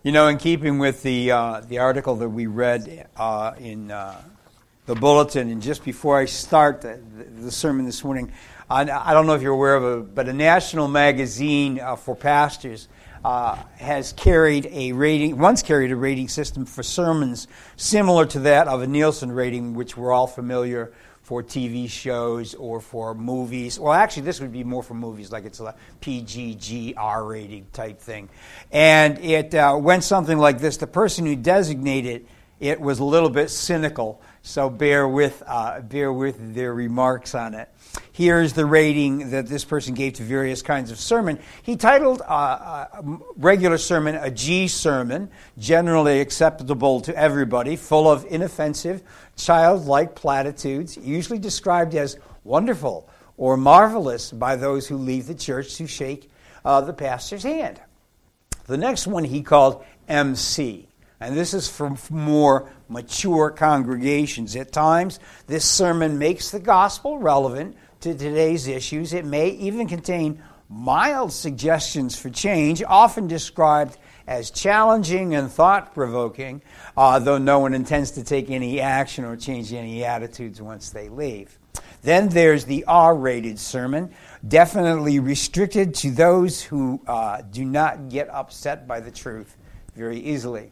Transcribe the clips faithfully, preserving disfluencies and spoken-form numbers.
You know, in keeping with the uh, the article that we read uh, in uh, the bulletin, and just before I start the, the sermon this morning, I, I don't know if you're aware of it, but a national magazine uh, for pastors uh, has carried a rating, once carried a rating system for sermons similar to that of a Nielsen rating, which we're all familiar for T V shows or for movies. Well, actually, this would be more for movies, like it's a P G G R rating type thing. And it uh, went something like this. The person who designated it was a little bit cynical, so bear with uh, bear with their remarks on it. Here's the rating that this person gave to various kinds of sermon. He titled uh, a regular sermon a G sermon, generally acceptable to everybody, full of inoffensive, childlike platitudes, usually described as wonderful or marvelous by those who leave the church to shake uh, the pastor's hand. The next one he called M C. And this is for more mature congregations. At times, this sermon makes the gospel relevant to today's issues. It may even contain mild suggestions for change, often described as challenging and thought-provoking, uh, though no one intends to take any action or change any attitudes once they leave. Then there's the R-rated sermon, definitely restricted to those who uh, do not get upset by the truth very easily.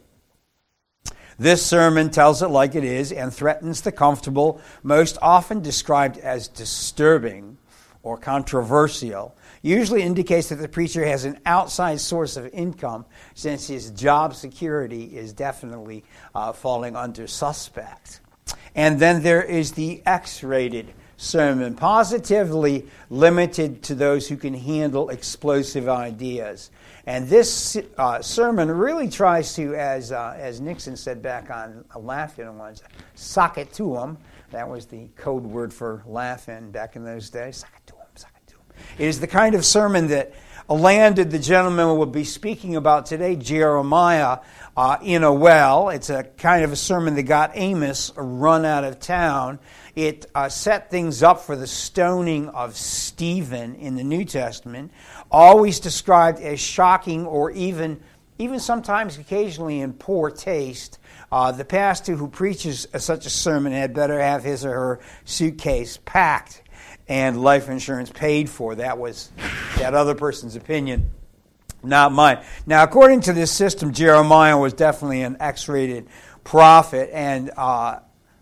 This sermon tells it like it is and threatens the comfortable, most often described as disturbing or controversial. Usually indicates that the preacher has an outside source of income, since his job security is definitely uh, falling under suspect. And then there is the X-rated sermon, positively limited to those who can handle explosive ideas. And this uh, sermon really tries to, as uh, as Nixon said back on Laugh-In once, sock it to them. That was the code word for Laugh-In back in those days. Sock it to them, sock it to them. It is the kind of sermon that landed the gentleman we'll be speaking about today, Jeremiah, uh, in a well. It's a kind of a sermon that got Amos run out of town. It uh, set things up for the stoning of Stephen in the New Testament, always described as shocking or even, even sometimes occasionally in poor taste. Uh, the pastor who preaches such a sermon had better have his or her suitcase packed and life insurance paid for. That was that other person's opinion, not mine. Now, according to this system, Jeremiah was definitely an X-rated prophet, and uh,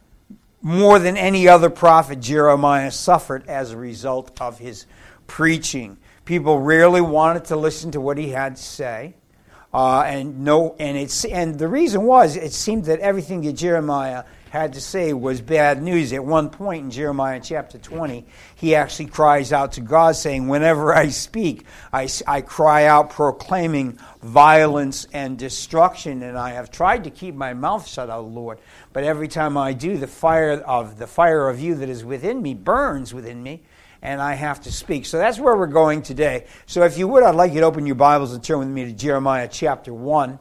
more than any other prophet, Jeremiah suffered as a result of his preaching. People rarely wanted to listen to what he had to say, uh, and no, and it's and the reason was it seemed that everything that Jeremiah had to say was bad news. At one point in Jeremiah chapter twenty, he actually cries out to God, saying, "Whenever I speak, I, I cry out proclaiming violence and destruction, and I have tried to keep my mouth shut, O Lord. But every time I do, the fire of the fire of you that is within me burns within me, and I have to speak." So that's where we're going today. So if you would, I'd like you to open your Bibles and turn with me to Jeremiah chapter one.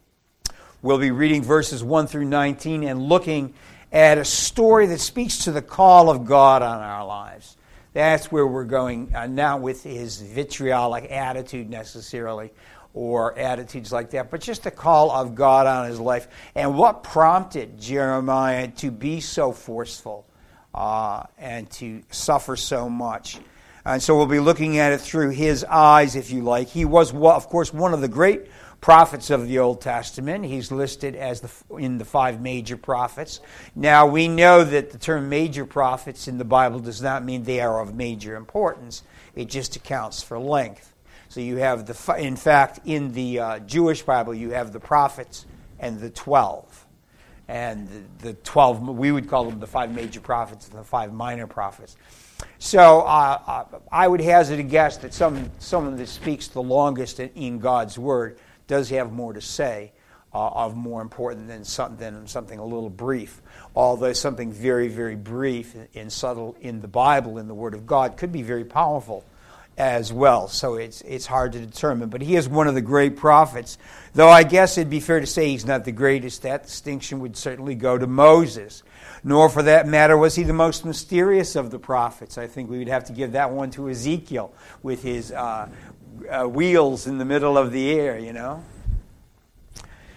We'll be reading verses one through nineteen and looking at a story that speaks to the call of God on our lives. That's where we're going, uh, not with his vitriolic attitude necessarily, or attitudes like that, but just the call of God on his life. And what prompted Jeremiah to be so forceful uh, and to suffer so much. And so we'll be looking at it through his eyes, if you like. He was, of course, one of the great prophets of the Old Testament. He's listed as the in the five major prophets. Now, we know that the term major prophets in the Bible does not mean they are of major importance. It just accounts for length. So you have the, in fact, in the uh, Jewish Bible, you have the prophets and the twelve. And the, the twelve, we would call them the five major prophets and the five minor prophets. So uh, I would hazard a guess that some someone that speaks the longest in God's Word does have more to say, uh, of more important than, some, than something a little brief. Although something very, very brief and subtle in the Bible, in the Word of God, could be very powerful as well. So it's it's hard to determine. But he is one of the great prophets. Though I guess it'd be fair to say he's not the greatest. That distinction would certainly go to Moses. Nor, for that matter, was he the most mysterious of the prophets. I think we would have to give that one to Ezekiel with his uh, uh, wheels in the middle of the air, you know.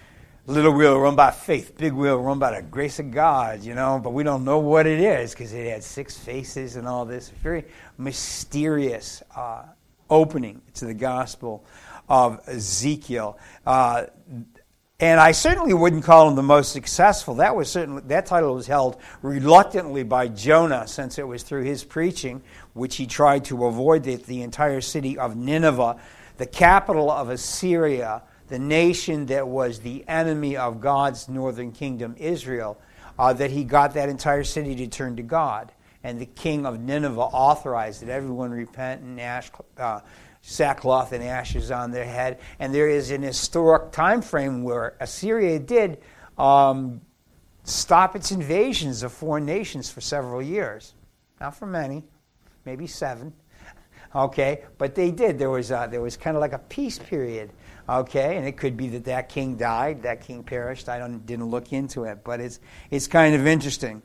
little wheel run by faith, big wheel run by the grace of God, you know, but we don't know what it is because it had six faces and all this. Very mysterious uh, opening to the Gospel of Ezekiel. Uh, and I certainly wouldn't call him the most successful. That was certainly that title was held reluctantly by Jonah, since it was through his preaching, which he tried to avoid, that the entire city of Nineveh, the capital of Assyria, the nation that was the enemy of God's northern kingdom, Israel, uh, that he got that entire city to turn to God. And the king of Nineveh authorized that everyone repent and ash, uh, sackcloth and ashes on their head. And there is an historic time frame where Assyria did um, stop its invasions of foreign nations for several years. Not for many, maybe seven. Okay, but they did. There was a, there was kind of like a peace period. Okay, and it could be that that king died, that king perished. I don't didn't look into it, but it's it's kind of interesting.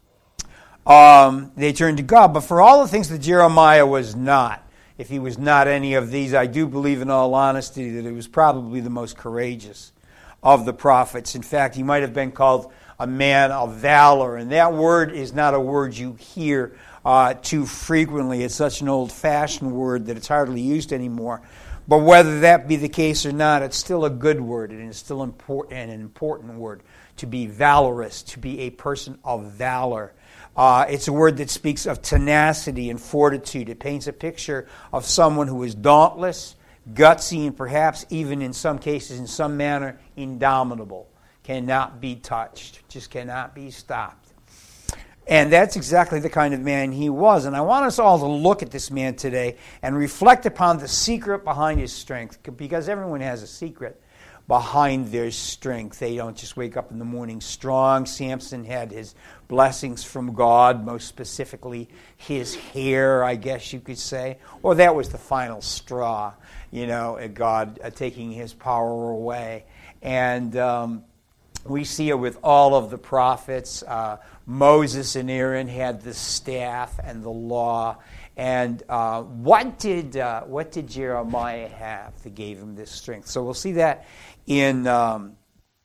Um, they turned to God, but for all the things that Jeremiah was not, if he was not any of these, I do believe in all honesty that he was probably the most courageous of the prophets. In fact, he might have been called a man of valor, and that word is not a word you hear uh, too frequently. It's such an old-fashioned word that it's hardly used anymore. But whether that be the case or not, it's still a good word, and it's still important, an important word, to be valorous, to be a person of valor. Uh, it's a word that speaks of tenacity and fortitude. It paints a picture of someone who is dauntless, gutsy, and perhaps even in some cases, in some manner, indomitable. Cannot be touched, just cannot be stopped. And that's exactly the kind of man he was. And I want us all to look at this man today and reflect upon the secret behind his strength, because everyone has a secret behind their strength. They don't just wake up in the morning strong. Samson had his blessings from God, most specifically his hair, I guess you could say. Or that was the final straw, you know, God uh, taking his power away. And um, we see it with all of the prophets. Uh, Moses and Aaron had the staff and the law. And uh, what did uh, what did Jeremiah have that gave him this strength? So we'll see that in um,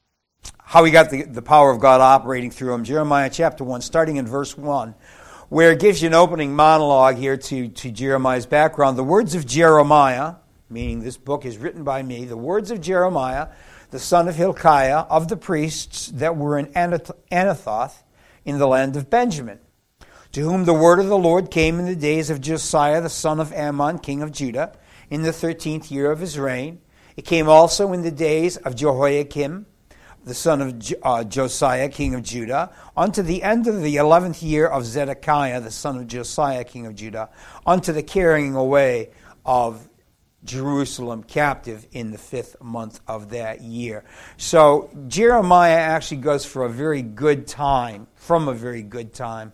how he got the, the power of God operating through him. Jeremiah chapter one, starting in verse one, where it gives you an opening monologue here to, to Jeremiah's background. The words of Jeremiah, meaning this book is written by me, the words of Jeremiah, the son of Hilkiah, of the priests that were in Anathoth in the land of Benjamin, to whom the word of the Lord came in the days of Josiah, the son of Ammon, king of Judah, in the thirteenth year of his reign. It came also in the days of Jehoiakim, the son of uh, Josiah, king of Judah, unto the end of the eleventh year of Zedekiah, the son of Josiah, king of Judah, unto the carrying away of Jerusalem captive in the fifth month of that year. So Jeremiah actually goes for a very good time, from a very good time,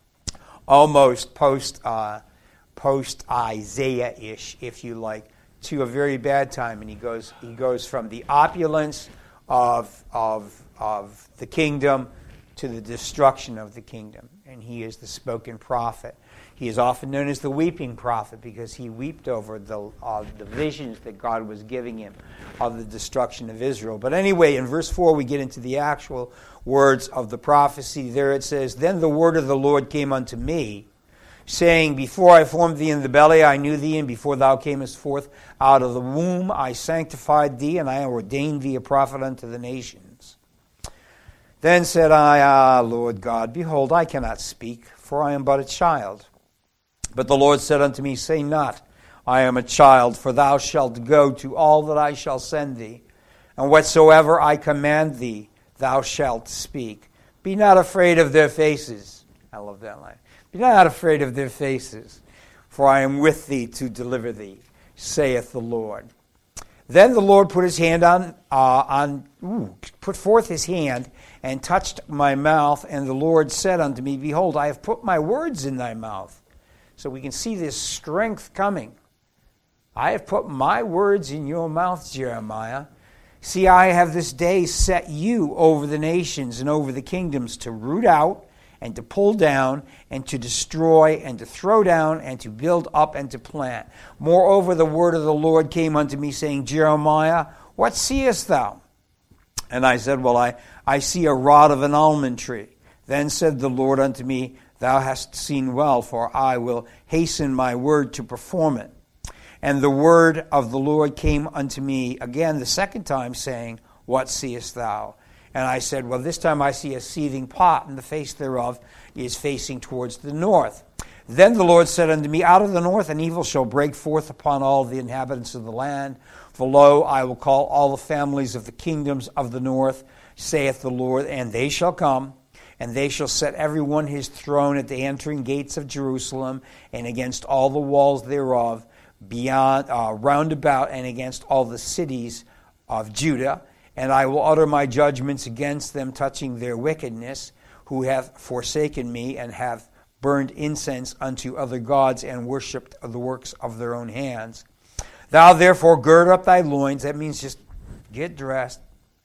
almost post uh, post Isaiah-ish, if you like, to a very bad time, and he goes he goes from the opulence of of of the kingdom to the destruction of the kingdom, and he is the spoken prophet. He is often known as the weeping prophet because he wept over the uh, the visions that God was giving him of the destruction of Israel. But anyway, in verse four, we get into the actual words of the prophecy. There it says, "Then the word of the Lord came unto me, saying, Before I formed thee in the belly, I knew thee, and before thou camest forth out of the womb, I sanctified thee, and I ordained thee a prophet unto the nations. Then said I, Ah, Lord God, behold, I cannot speak, for I am but a child. But the Lord said unto me, Say not, I am a child, for thou shalt go to all that I shall send thee, and whatsoever I command thee, thou shalt speak. Be not afraid of their faces." I love that line. "Be not afraid of their faces, for I am with thee to deliver thee, saith the Lord." Then the Lord put his hand on, uh, on ooh, put forth his hand, and touched my mouth, and the Lord said unto me, Behold, I have put my words in thy mouth. So we can see this strength coming. I have put my words in your mouth, Jeremiah. See, I have this day set you over the nations and over the kingdoms to root out and to pull down and to destroy and to throw down and to build up and to plant. Moreover, the word of the Lord came unto me, saying, Jeremiah, what seest thou? And I said, well, I, I see a rod of an almond tree. Then said the Lord unto me, thou hast seen well, for I will hasten my word to perform it. And the word of the Lord came unto me again the second time, saying, what seest thou? And I said, well, this time I see a seething pot, and the face thereof is facing towards the north. Then the Lord said unto me, out of the north an evil shall break forth upon all the inhabitants of the land. For lo, I will call all the families of the kingdoms of the north, saith the Lord, and they shall come, and they shall set every one his throne at the entering gates of Jerusalem, and against all the walls thereof, beyond uh, round about, and against all the cities of Judah. And I will utter my judgments against them touching their wickedness, who have forsaken me, and have burned incense unto other gods, and worshipped the works of their own hands. Thou therefore gird up thy loins, that means just get dressed,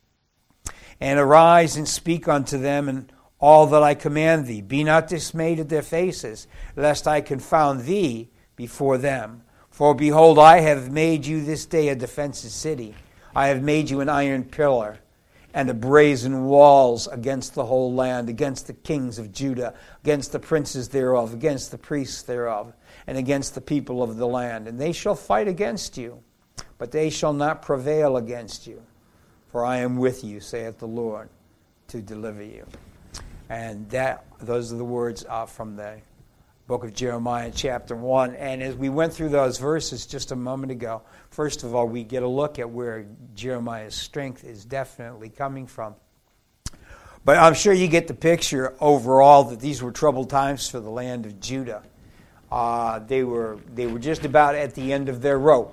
and arise and speak unto them, and all that I command thee. Be not dismayed at their faces, lest I confound thee before them. For behold, I have made you this day a defensive city. I have made you an iron pillar, and a brazen walls against the whole land, against the kings of Judah, against the princes thereof, against the priests thereof, and against the people of the land. And they shall fight against you, but they shall not prevail against you. For I am with you, saith the Lord, to deliver you. And that those are the words uh, from the book of Jeremiah, chapter one. And as we went through those verses just a moment ago, first of all, we get a look at where Jeremiah's strength is definitely coming from. But I'm sure you get the picture overall that these were troubled times for the land of Judah. Uh, they were they were just about at the end of their rope.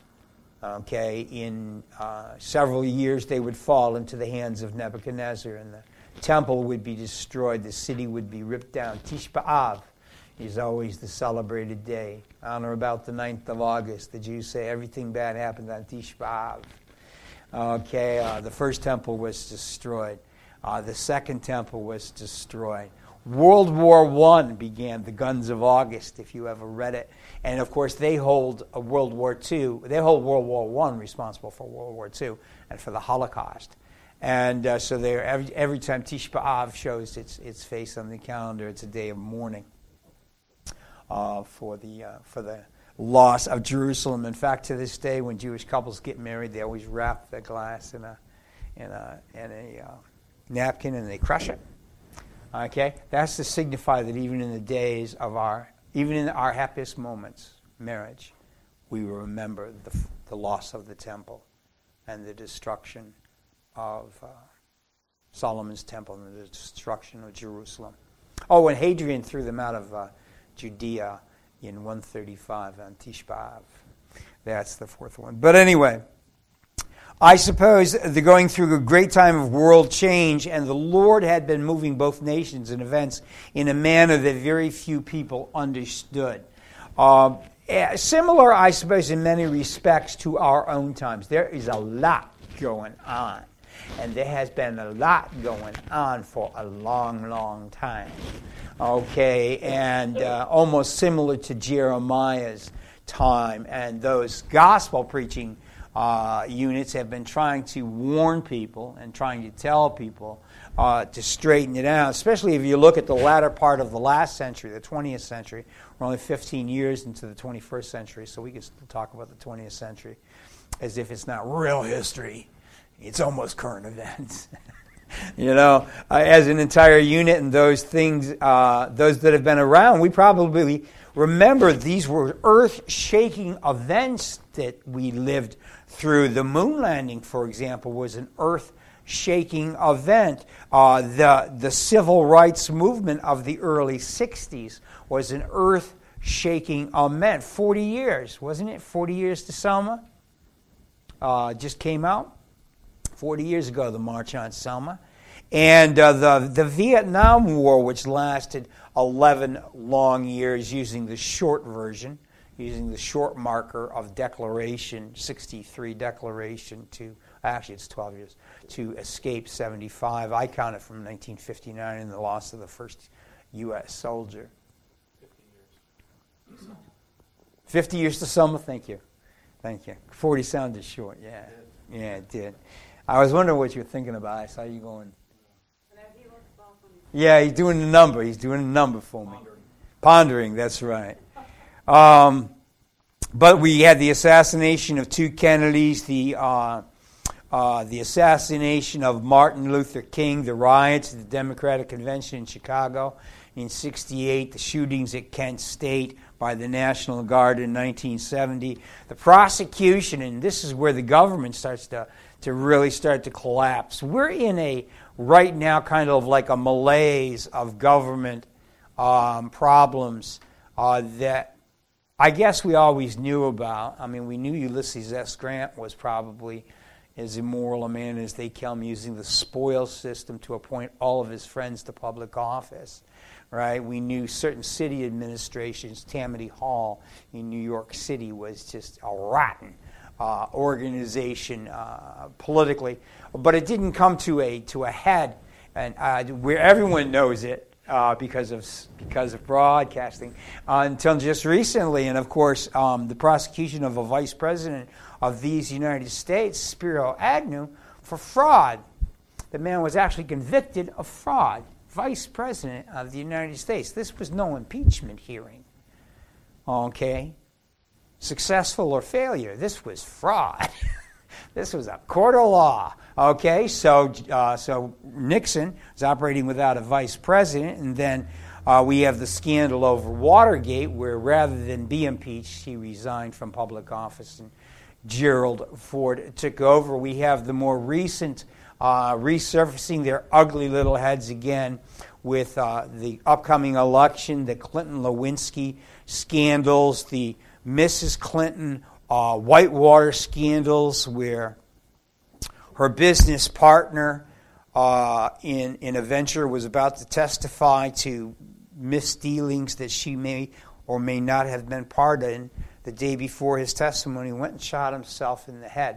Okay, in uh, several years they would fall into the hands of Nebuchadnezzar, and the temple would be destroyed. The city would be ripped down. Tisha B'Av is always the celebrated day. On or about the ninth of August, the Jews say everything bad happened on Tisha B'Av. Okay, uh, the first temple was destroyed. Uh, the second temple was destroyed. World War One began, the Guns of August, if you ever read it. And, of course, they hold a World War Two. They hold World War One responsible for World War Two and for the Holocaust. And uh, so they every, every time Tisha B'Av shows its its face on the calendar, it's a day of mourning uh, for the uh, for the loss of Jerusalem. In fact, to this day, when Jewish couples get married, they always wrap the glass in a in a in a uh, napkin and they crush it. Okay, that's to signify that even in the days of our, even in our happiest moments, marriage, we will remember the, the loss of the temple and the destruction of uh, Solomon's temple and the destruction of Jerusalem. Oh, and Hadrian threw them out of uh, Judea in one thirty-five on Tisha B'Av. That's the fourth one. But anyway, I suppose they're going through a great time of world change, and the Lord had been moving both nations and events in a manner that very few people understood. Uh, similar, I suppose, in many respects to our own times. There is a lot going on, and there has been a lot going on for a long, long time. Okay, and uh, almost similar to Jeremiah's time, and those gospel preaching Uh, units have been trying to warn people and trying to tell people uh, to straighten it out, especially if you look at the latter part of the last century, the twentieth century. We're only fifteen years into the twenty-first century, so we can still talk about the twentieth century as if it's not real history. It's almost current events. You know, uh, as an entire unit, and those things, uh, those that have been around, we probably remember these were earth-shaking events that we lived through. The moon landing, for example, was an earth-shaking event. Uh, the, the civil rights movement of the early sixties was an earth-shaking event. forty years, wasn't it? forty years to Selma. Uh, just came out. forty years ago, the March on Selma. And uh, the, the Vietnam War, which lasted eleven long years, using the short version, using the short marker of Declaration, sixty-three Declaration to, actually it's twelve years, to escape seventy-five. I count it from nineteen fifty-nine and the loss of the first U S soldier. fifty years. fifty years to Selma, thank you. Thank you. forty sounded short, yeah. Yeah, it did. I was wondering what you were thinking about. I saw you going. Yeah, he's doing the number. He's doing the number for me. Pondering. Pondering, that's right. Um, but we had the assassination of two Kennedys, the uh, uh, the assassination of Martin Luther King, the riots at the Democratic Convention in Chicago in sixty-eight, the shootings at Kent State by the National Guard in nineteen seventy, the prosecution, and this is where the government starts to, to really start to collapse. We're in a, right now, kind of like a malaise of government um, problems uh, that I guess we always knew about. I mean, we knew Ulysses S. Grant was probably as immoral a man as they come, using the spoils system to appoint all of his friends to public office. Right? We knew certain city administrations, Tammany Hall in New York City was just a rotten uh, organization uh, politically, but it didn't come to a to a head, and uh, where everyone knows it uh, because of because of broadcasting uh, until just recently, and of course um, the prosecution of a vice president of these United States, Spiro Agnew, for fraud. The man was actually convicted of fraud. Vice President of the United States. This was no impeachment hearing. Okay? Successful or failure. This was fraud. This was a court of law. Okay? So uh, so Nixon was operating without a vice president, and then uh, we have the scandal over Watergate, where rather than be impeached, he resigned from public office, and Gerald Ford took over. We have the more recent Uh, resurfacing their ugly little heads again with uh, the upcoming election, the Clinton-Lewinsky scandals, the Missus Clinton uh, Whitewater scandals, where her business partner uh, in, in a venture was about to testify to misdealings that she may or may not have been part in. The day before his testimony, went and shot himself in the head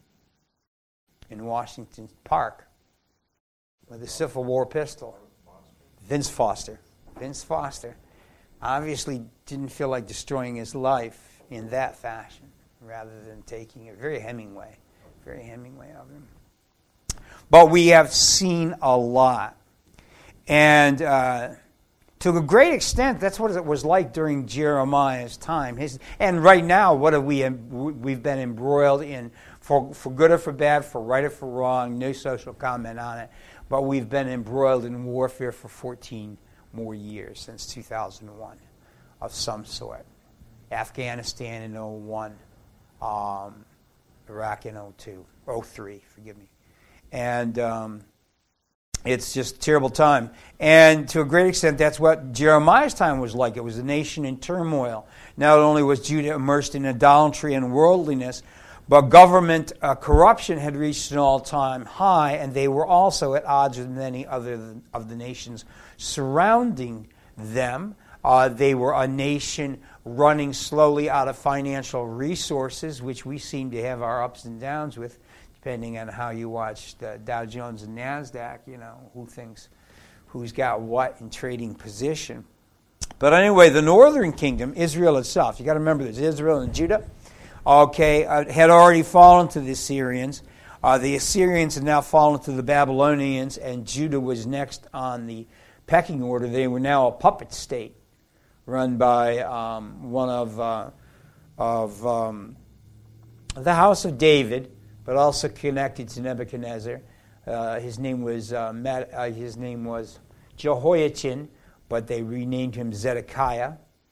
in Washington Park with a Civil War pistol. Vince Foster. Vince Foster obviously didn't feel like destroying his life in that fashion rather than taking it. Very Hemingway. Very Hemingway of him. But we have seen a lot. And uh, to a great extent, that's what it was like during Jeremiah's time. His, and right now, what have we, we've been embroiled in, For, for good or for bad, for right or for wrong, no social comment on it. But we've been embroiled in warfare for fourteen more years, since two thousand one, of some sort. Afghanistan in oh one, um, Iraq in oh two, oh three, forgive me. And um, it's just a terrible time. And to a great extent, that's what Jeremiah's time was like. It was a nation in turmoil. Not only was Judah immersed in idolatry and worldliness, but government uh, corruption had reached an all-time high, and they were also at odds with many other of the nations surrounding them. Uh, they were a nation running slowly out of financial resources, which we seem to have our ups and downs with, depending on how you watch the Dow Jones and NASDAQ, you know, who thinks, who's got what in trading position. But anyway, the northern kingdom, Israel itself, you got to remember this, Israel and Judah, okay, uh, had already fallen to the Assyrians. Uh, the Assyrians had now fallen to the Babylonians, and Judah was next on the pecking order. They were now a puppet state run by um, one of uh, of um, the house of David, but also connected to Nebuchadnezzar. Uh, his name was uh, Matt, uh, his name was Jehoiachin, but they renamed him Zedekiah,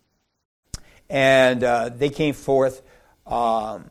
and uh, they came forth. Um,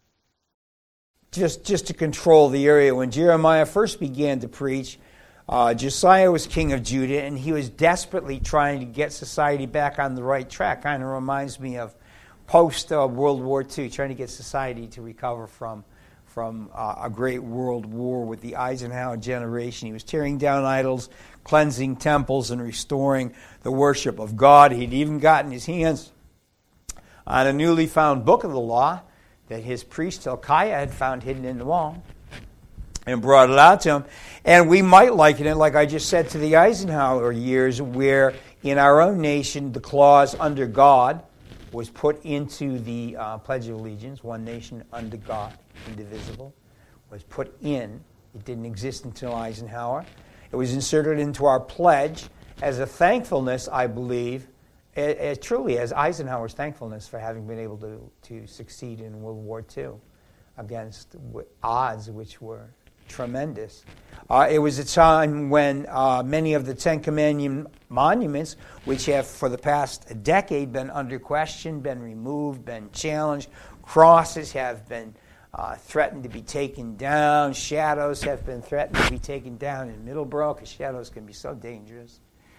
just just to control the area. When Jeremiah first began to preach, uh, Josiah was king of Judah, and he was desperately trying to get society back on the right track. Kind of reminds me of post-World uh, War Two, trying to get society to recover from from uh, a great world war with the Eisenhower generation. He was tearing down idols, cleansing temples, and restoring the worship of God. He'd even gotten his hands on a newly found book of the law that his priest Hilkiah had found hidden in the wall and brought it out to him. And we might liken it, like I just said, to the Eisenhower years, where in our own nation the clause under God was put into the uh, Pledge of Allegiance, one nation under God, indivisible, was put in It didn't exist until Eisenhower. It was inserted into our pledge as a thankfulness, I believe, it, it truly as Eisenhower's thankfulness for having been able to, to succeed in World War Two against w- odds which were tremendous. Uh, it was a time when uh, many of the Ten Commandment monuments, which have for the past decade been under question, been removed, been challenged, crosses have been uh, threatened to be taken down, shadows have been threatened to be taken down in Middleborough, because shadows can be so dangerous.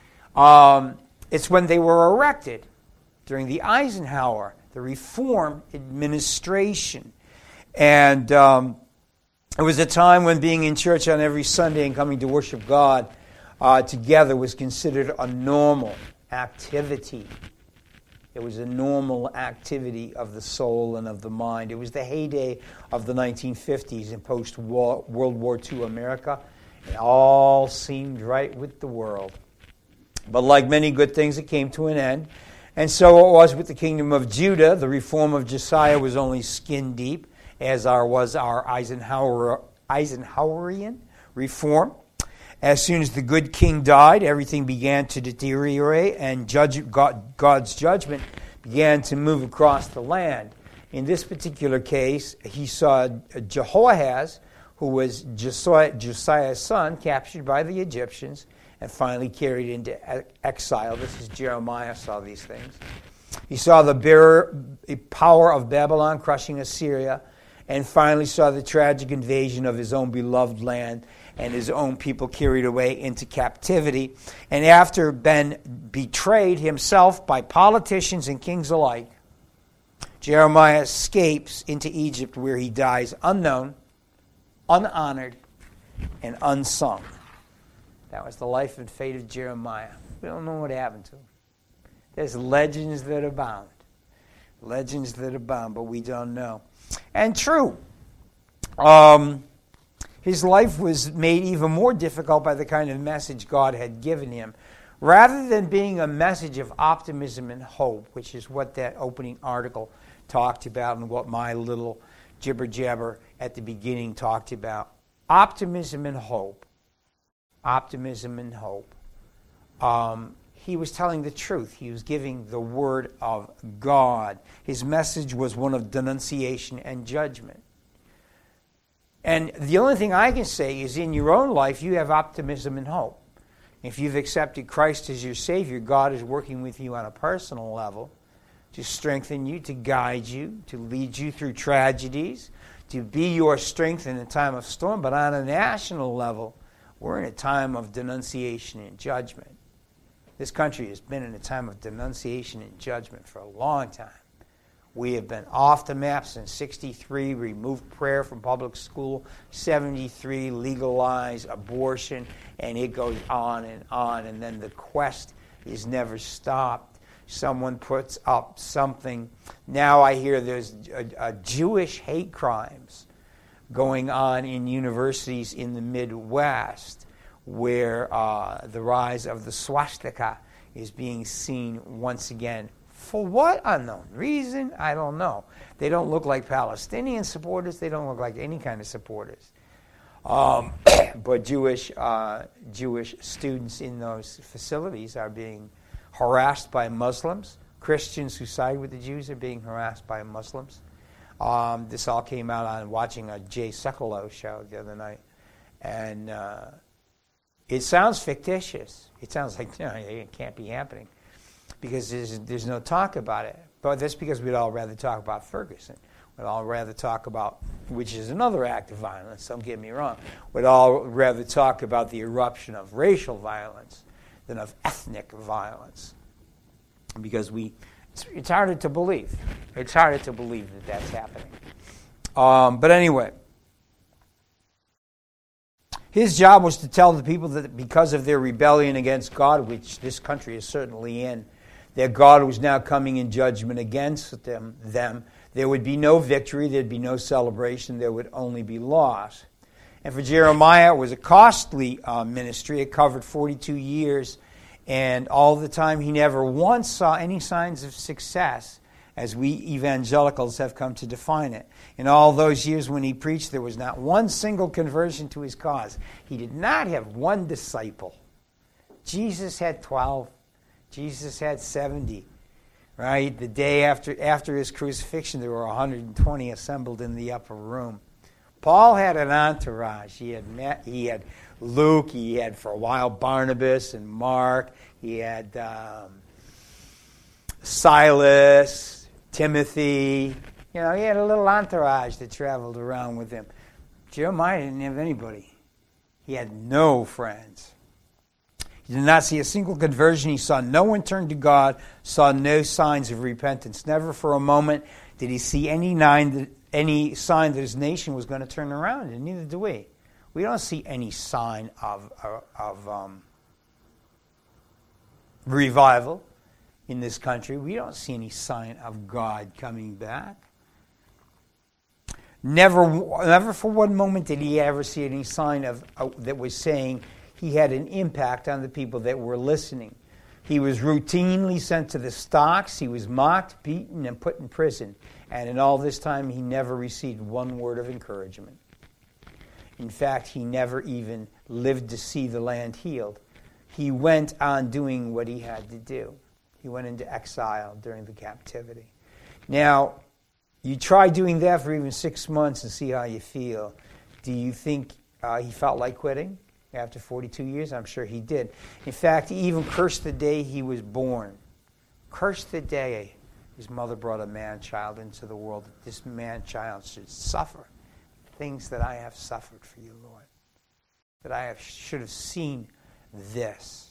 Um, it's when they were erected during the Eisenhower, the Reform administration. And um, it was a time when being in church on every Sunday and coming to worship God uh, together was considered a normal activity. It was a normal activity of the soul and of the mind. It was the heyday of the nineteen fifties in post-World War Two America. It all seemed right with the world. But like many good things, it came to an end. And so it was with the kingdom of Judah. The reform of Josiah was only skin deep, as our was our Eisenhower, Eisenhowerian reform. As soon as the good king died, everything began to deteriorate, and judge, God, God's judgment began to move across the land. In this particular case, he saw Jehoahaz, who was Josiah, Josiah's son, captured by the Egyptians and finally carried into exile. This is Jeremiah saw these things. He saw the bearer, power of Babylon crushing Assyria, and finally saw the tragic invasion of his own beloved land and his own people carried away into captivity. And after being betrayed himself by politicians and kings alike, Jeremiah escapes into Egypt, where he dies unknown, unhonored, and unsung. That was the life and fate of Jeremiah. We don't know what happened to him. There's legends that abound. Legends that abound, but we don't know. And true, um, his life was made even more difficult by the kind of message God had given him. Rather than being a message of optimism and hope, which is what that opening article talked about and what my little jibber-jabber at the beginning talked about, optimism and hope, optimism and hope, um, he was telling the truth. He was giving the word of God. His message was one of denunciation and judgment. And the only thing I can say is in your own life, you have optimism and hope. If you've accepted Christ as your Savior, God is working with you on a personal level to strengthen you, to guide you, to lead you through tragedies, to be your strength in a time of storm. But on a national level, we're in a time of denunciation and judgment. This country has been in a time of denunciation and judgment for a long time. We have been off the map since sixty-three, removed prayer from public school, seventy-three, legalized abortion, and it goes on and on, and then the quest is never stopped. Someone puts up something. Now I hear there's a, a Jewish hate crimes going on in universities in the Midwest, where uh, the rise of the swastika is being seen once again. For what unknown reason? I don't know. They don't look like Palestinian supporters. They don't look like any kind of supporters. Um, but Jewish uh, Jewish students in those facilities are being harassed by Muslims. Christians who side with the Jews are being harassed by Muslims. Um, this all came out on watching a Jay Sekulow show the other night. And uh, it sounds fictitious. It sounds like, you know, it can't be happening because there's, there's no talk about it. But that's because we'd all rather talk about Ferguson. We'd all rather talk about, which is another act of violence, don't get me wrong. We'd all rather talk about the eruption of racial violence than of ethnic violence. Because we, it's, it's harder to believe. It's harder to believe that that's happening. Um, but anyway, his job was to tell the people that because of their rebellion against God, which this country is certainly in, that God was now coming in judgment against them, them. There would be no victory, there'd be no celebration, there would only be loss. And for Jeremiah, it was a costly uh, ministry. It covered forty-two years, and all the time he never once saw any signs of success as we evangelicals have come to define it. In all those years when he preached, there was not one single conversion to his cause. He did not have one disciple. Jesus had twelve. Jesus had seventy. Right? The day after after his crucifixion, there were one hundred twenty assembled in the upper room. Paul had an entourage. He had met, he had Luke. He had for a while Barnabas and Mark. He had um, Silas, Timothy. You know, he had a little entourage that traveled around with him. Jeremiah didn't have anybody. He had no friends. He did not see a single conversion. He saw no one turn to God, saw no signs of repentance. Never for a moment did he see any, nine, any sign that his nation was going to turn around, and neither do we. We don't see any sign of, of, of um, revival in this country. We don't see any sign of God coming back. Never, never for one moment did he ever see any sign of uh, that was saying he had an impact on the people that were listening. He was routinely sent to the stocks. He was mocked, beaten, and put in prison. And in all this time, he never received one word of encouragement. In fact, he never even lived to see the land healed. He went on doing what he had to do. He went into exile during the captivity. Now, you try doing that for even six months and see how you feel. Do you think uh, he felt like quitting? After forty-two years, I'm sure he did. In fact, he even cursed the day he was born. Cursed the day his mother brought a man-child into the world. That this man-child should suffer things that I have suffered for you, Lord. That I have, should have seen this.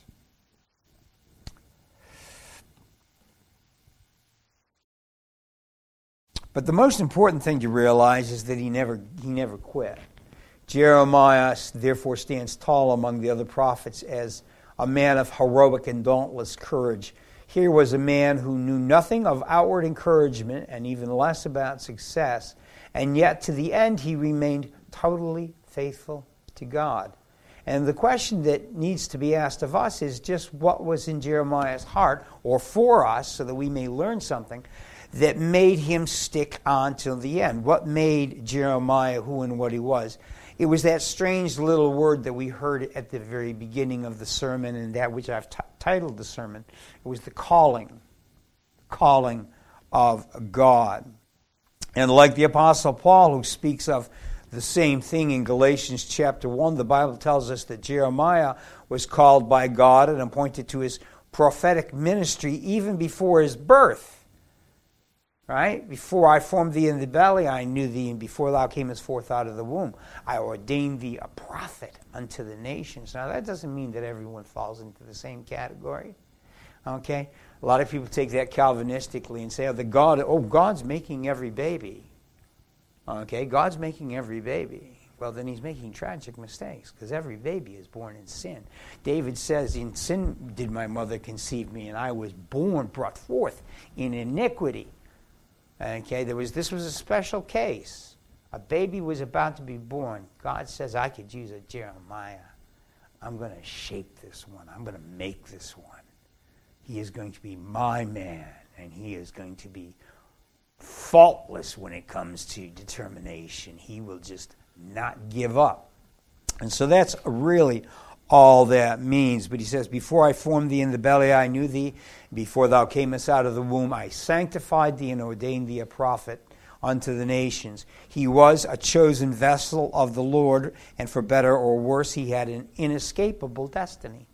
But the most important thing to realize is that he never he never quit. Jeremiah, therefore, stands tall among the other prophets as a man of heroic and dauntless courage. Here was a man who knew nothing of outward encouragement and even less about success, and yet to the end he remained totally faithful to God. And the question that needs to be asked of us is just what was in Jeremiah's heart, or for us, so that we may learn something, that made him stick on till the end. What made Jeremiah who and what he was? It was that strange little word that we heard at the very beginning of the sermon, and that which I've t- titled the sermon. It was the calling, calling of God. And like the Apostle Paul, who speaks of the same thing in Galatians chapter one, the Bible tells us that Jeremiah was called by God and appointed to his prophetic ministry even before his birth. Right? Before I formed thee in the belly, I knew thee, and before thou camest forth out of the womb, I ordained thee a prophet unto the nations. Now, that doesn't mean that everyone falls into the same category. Okay? A lot of people take that Calvinistically and say, oh, the God, oh, God's making every baby. Okay? God's making every baby. Well, then he's making tragic mistakes, because every baby is born in sin. David says, in sin did my mother conceive me, and I was born, brought forth in iniquity. Okay, there was this was a special case. A baby was about to be born. God says, I could use a Jeremiah. I'm going to shape this one. I'm going to make this one. He is going to be my man, and he is going to be faultless when it comes to determination. He will just not give up. And so that's really all that means. But he says, before I formed thee in the belly, I knew thee. Before thou camest out of the womb, I sanctified thee and ordained thee a prophet unto the nations. He was a chosen vessel of the Lord, and for better or worse, he had an inescapable destiny.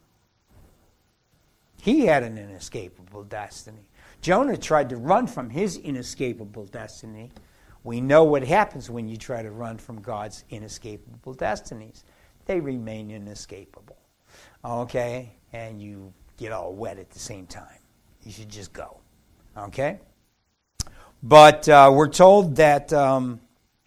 He had an inescapable destiny. Jonah tried to run from his inescapable destiny. We know what happens when you try to run from God's inescapable destinies. They remain inescapable. Okay? And you get all wet at the same time. You should just go. Okay? But uh, we're told that... Um,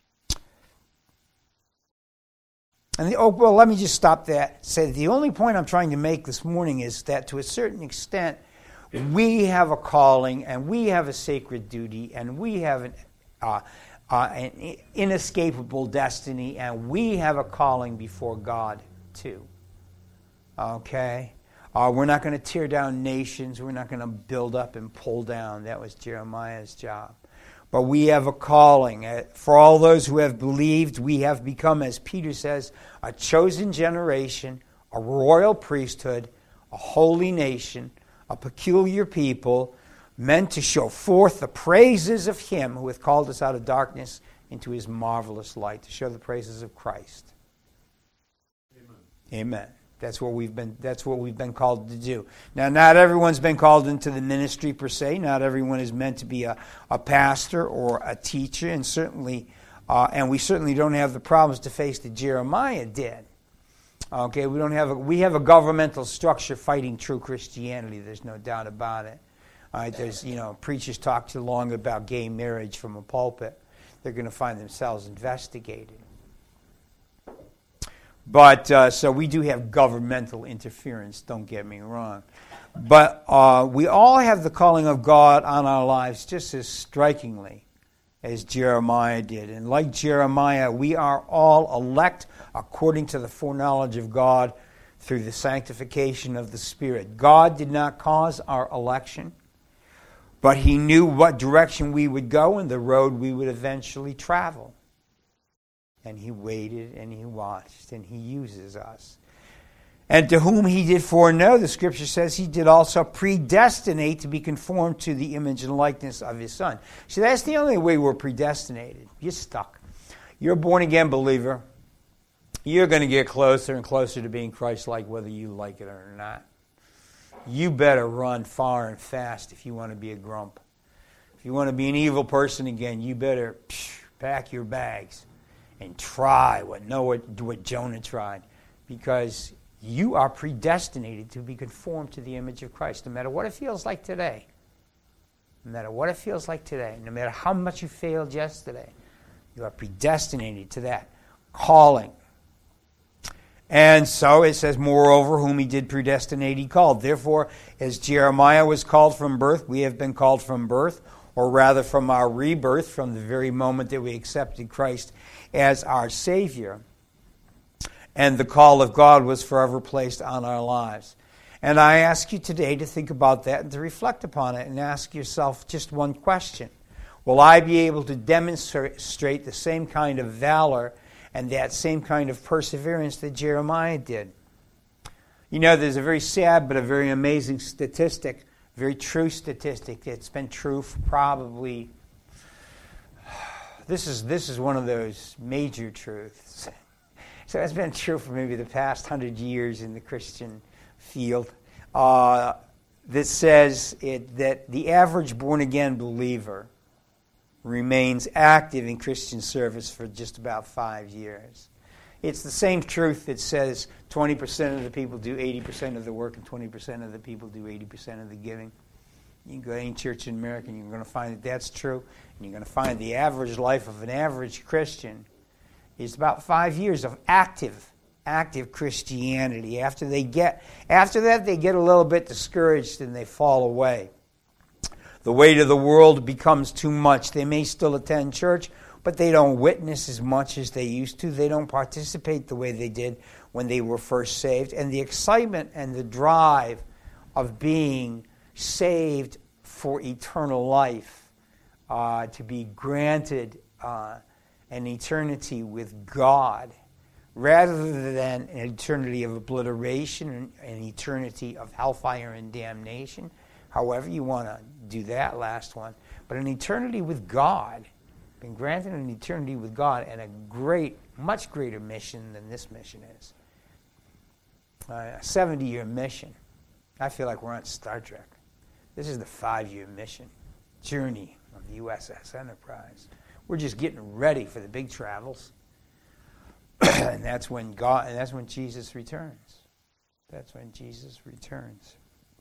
and the, oh, well, let me just stop that. Say that the only point I'm trying to make this morning is that to a certain extent, we have a calling, and we have a sacred duty, and we have an... Uh, Uh, an inescapable destiny, and we have a calling before God too. Okay? Uh, we're not going to tear down nations. We're not going to build up and pull down. That was Jeremiah's job. But we have a calling. For all those who have believed, we have become, as Peter says, a chosen generation, a royal priesthood, a holy nation, a peculiar people, meant to show forth the praises of Him who hath called us out of darkness into His marvelous light, to show the praises of Christ. Amen. Amen. That's what we've been. That's what we've been called to do. Now, not everyone's been called into the ministry per se. Not everyone is meant to be a, a pastor or a teacher, and certainly, uh, and we certainly don't have the problems to face that Jeremiah did. Okay, we don't have. A, we have a governmental structure fighting true Christianity. There's no doubt about it. All right, there's you know preachers talk too long about gay marriage from a pulpit. They're going to find themselves investigated. But, uh, so we do have governmental interference, don't get me wrong. But uh, we all have the calling of God on our lives just as strikingly as Jeremiah did. And like Jeremiah, we are all elect according to the foreknowledge of God through the sanctification of the Spirit. God did not cause our election, but He knew what direction we would go and the road we would eventually travel. And He waited, and He watched, and He uses us. And to whom He did foreknow, the Scripture says He did also predestinate to be conformed to the image and likeness of His Son. See, that's the only way we're predestinated. You're stuck. You're a born-again believer. You're going to get closer and closer to being Christ-like whether you like it or not. You better run far and fast if you want to be a grump. If you want to be an evil person again, you better psh, pack your bags and try what Noah, what Jonah tried, because you are predestinated to be conformed to the image of Christ, no matter what it feels like today. No matter what it feels like today, no matter how much you failed yesterday, you are predestinated to that calling. And so it says, moreover, whom He did predestinate, He called. Therefore, as Jeremiah was called from birth, we have been called from birth, or rather from our rebirth, from the very moment that we accepted Christ as our Savior. And the call of God was forever placed on our lives. And I ask you today to think about that and to reflect upon it and ask yourself just one question. Will I be able to demonstrate the same kind of valor and that same kind of perseverance that Jeremiah did? You know, there's a very sad but a very amazing statistic, very true statistic that's been true for probably... This is this is one of those major truths. So it's been true for maybe the past hundred years in the Christian field. Uh, that says it, that the average born-again believer remains active in Christian service for just about five years. It's the same truth that says twenty percent of the people do eighty percent of the work and twenty percent of the people do eighty percent of the giving. You can go to any church in America and you're going to find that that's true. And you're going to find the average life of an average Christian is about five years of active, active Christianity. After they get, after that, they get a little bit discouraged and they fall away. The weight of the world becomes too much. They may still attend church, but they don't witness as much as they used to. They don't participate the way they did when they were first saved. And the excitement and the drive of being saved for eternal life, uh, to be granted uh, an eternity with God, rather than an eternity of obliteration, an eternity of hellfire and damnation, however you want to do that last one, but an eternity with God, been granted an eternity with God, and a great, much greater mission than this mission is. Uh, a seventy-year mission. I feel like we're on Star Trek. This is the five-year mission, journey of the U S S Enterprise. We're just getting ready for the big travels, and that's when God, and that's when Jesus returns. That's when Jesus returns.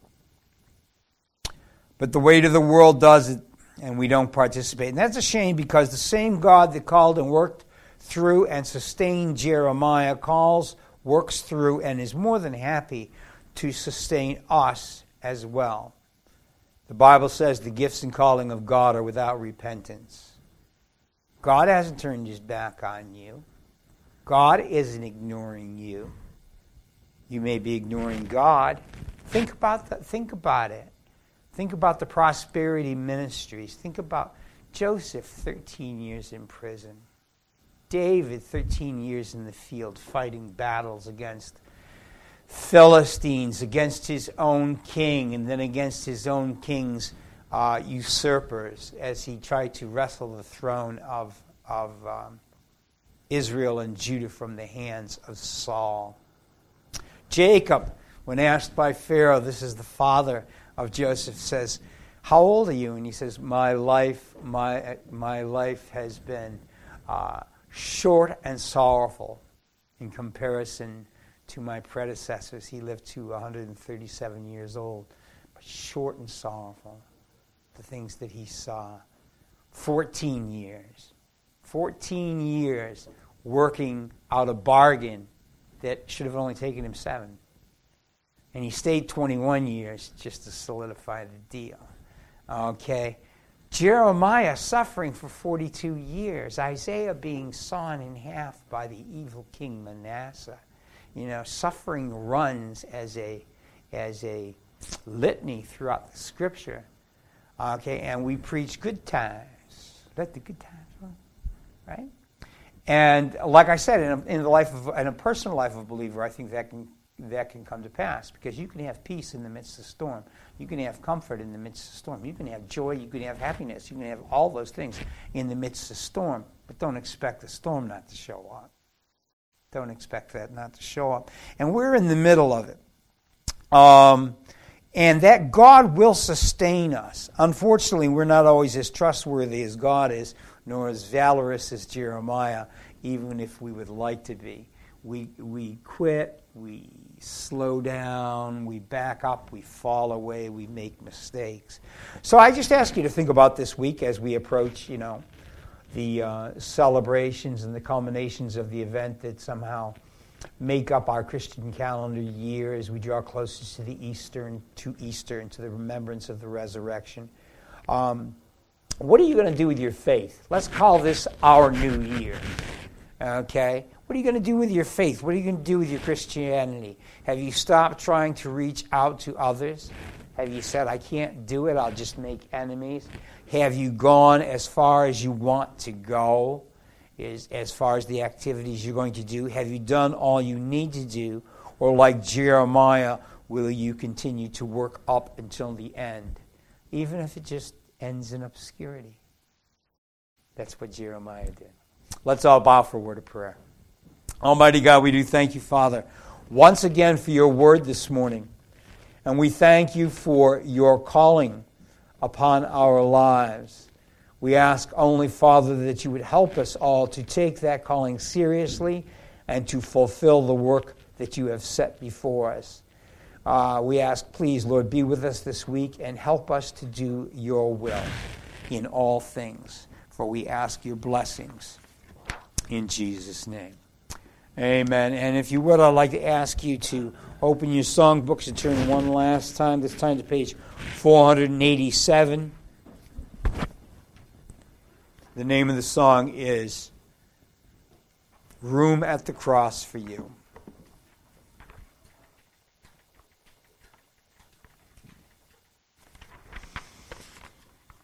But the weight of the world does it, and we don't participate. And that's a shame, because the same God that called and worked through and sustained Jeremiah calls, works through, and is more than happy to sustain us as well. The Bible says the gifts and calling of God are without repentance. God hasn't turned His back on you. God isn't ignoring you. You may be ignoring God. Think about the, think about it. Think about the prosperity ministries. Think about Joseph, thirteen years in prison. David, thirteen years in the field, fighting battles against Philistines, against his own king, and then against his own king's uh, usurpers as he tried to wrestle the throne of, of um, Israel and Judah from the hands of Saul. Jacob, when asked by Pharaoh, this is the father of Joseph, says, "How old are you?" And he says, "My life, my my life has been uh, short and sorrowful in comparison to my predecessors." He lived to one hundred thirty-seven years old, but short and sorrowful. The things that he saw. Fourteen years, fourteen years working out a bargain that should have only taken him seven. And he stayed twenty-one years just to solidify the deal. Okay. Jeremiah suffering for forty-two years. Isaiah being sawn in half by the evil king Manasseh. You know, suffering runs as a as a litany throughout the Scripture. Okay, and we preach good times. Let the good times run, right? And like I said, in a, in the life of in a personal life of a believer, I think that can that can come to pass, because you can have peace in the midst of storm. You can have comfort in the midst of storm. You can have joy. You can have happiness. You can have all those things in the midst of storm. But don't expect the storm not to show up. Don't expect that not to show up. And we're in the middle of it. Um, and that God will sustain us. Unfortunately, we're not always as trustworthy as God is, nor as valorous as Jeremiah, even if we would like to be. We we quit, we slow down, we back up, we fall away, we make mistakes. So I just ask you to think about this week as we approach, you know, the uh, celebrations and the culminations of the event that somehow make up our Christian calendar year as we draw closer to the Easter and to Easter and to the remembrance of the resurrection. Um, what are you going to do with your faith? Let's call this our new year. Okay? What are you going to do with your faith? What are you going to do with your Christianity? Have you stopped trying to reach out to others? Have you said, I can't do it, I'll just make enemies? Have you gone as far as you want to go, as, as far as the activities you're going to do? Have you done all you need to do? Or like Jeremiah, will you continue to work up until the end, even if it just ends in obscurity? That's what Jeremiah did. Let's all bow for a word of prayer. Almighty God, we do thank you, Father, once again for your word this morning. And we thank you for your calling upon our lives. We ask only, Father, that you would help us all to take that calling seriously and to fulfill the work that you have set before us. Uh, we ask, please, Lord, be with us this week and help us to do your will in all things. For we ask your blessings in Jesus' name. Amen. And if you would, I'd like to ask you to open your songbooks and turn one last time, this time to page four eighty-seven. The name of the song is Room at the Cross for You.